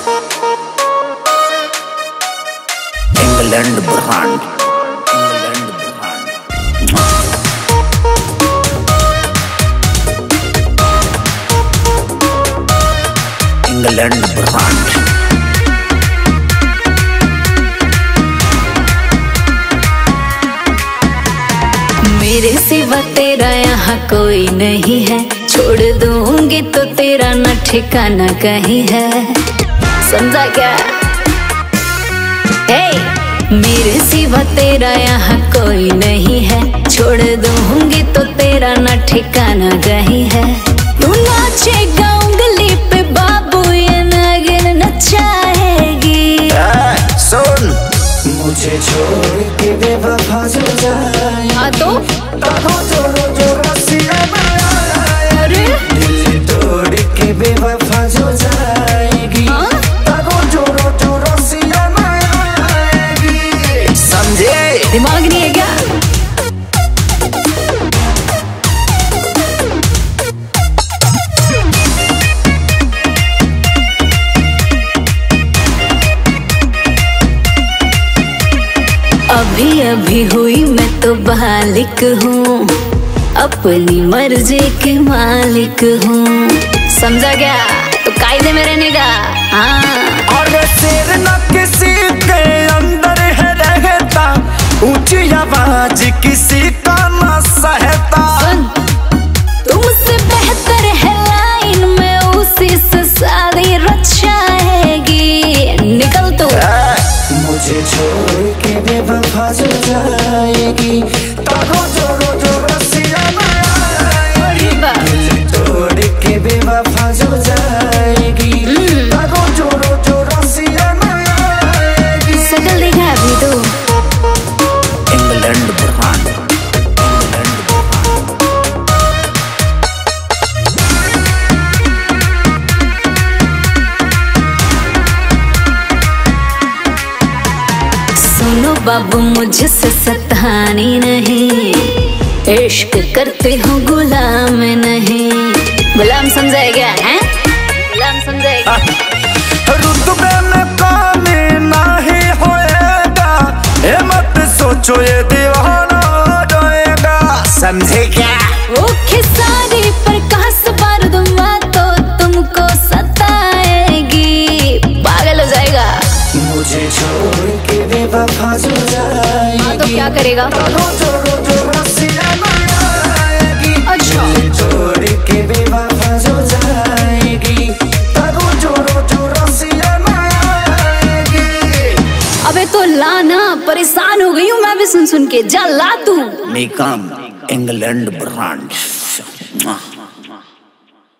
England brand, England brand. मेरे सिवा तेरा यहाँ कोई नहीं है, छोड़ दूंगी तो तेरा न ठिकाना कहीं है, समझा क्या? मेरे सिवा तेरा यहाँ कोई नहीं है, छोड़ दूंगी तो तेरा न ठिकाना कहीं है। तू नाचेगा उंगली पे बाबू, ये नागिन नचाएगी। सुन, मुझे छोड़ के बेवफा जो जाए, हाँ तो अरे दिल तोड़ के बेवफा जो जाएगी, समझे? दिमाग नहीं है क्या? अभी अभी हुई मैं तो बालिक हूँ, अपनी मर्जी के मालिक हूँ, समझा क्या? तो कायदे में रहने का। हाँ, और शेर न किसी के अंदर है रहता, ऊंची आवाज किसी का न सहता। सुन, तुमसे बेहतर है लाइन में, उसी से शादी रचाएगी। निकल तू। मुझे छोड़ के बेवफा जो जाएगी, जो रसिया दिल तोड़ के बेवफा जो जाएगी, जो रसिया सकल देखा अभी तो। इंग्लैंड ब्रांड, सुनो बाबू, मुझसे सतानी नहीं, इश्क करते हो गुलाम नहीं। गुलाम समझाए क्या है? गुलाम समझाए क्या? रुतबे में कमी नहीं होएगा, ये मत सोचो ये दीवाना होएगा, समझे क्या? वो खिसारी पर कास बारूद तो तुमको सताएगी, पागल हो जाएगा। मुझे छोड़ के बेवफा जो जाएगी, हाँ तो क्या करेगा? अच्छा, छोड़ के बेवफा जो जाएगी, जो रसिया अबे तो लाना, परेशान हो गई हूँ मैं भी सुन सुन के। जा ला तू। निकम इंग्लैंड ब्रांड।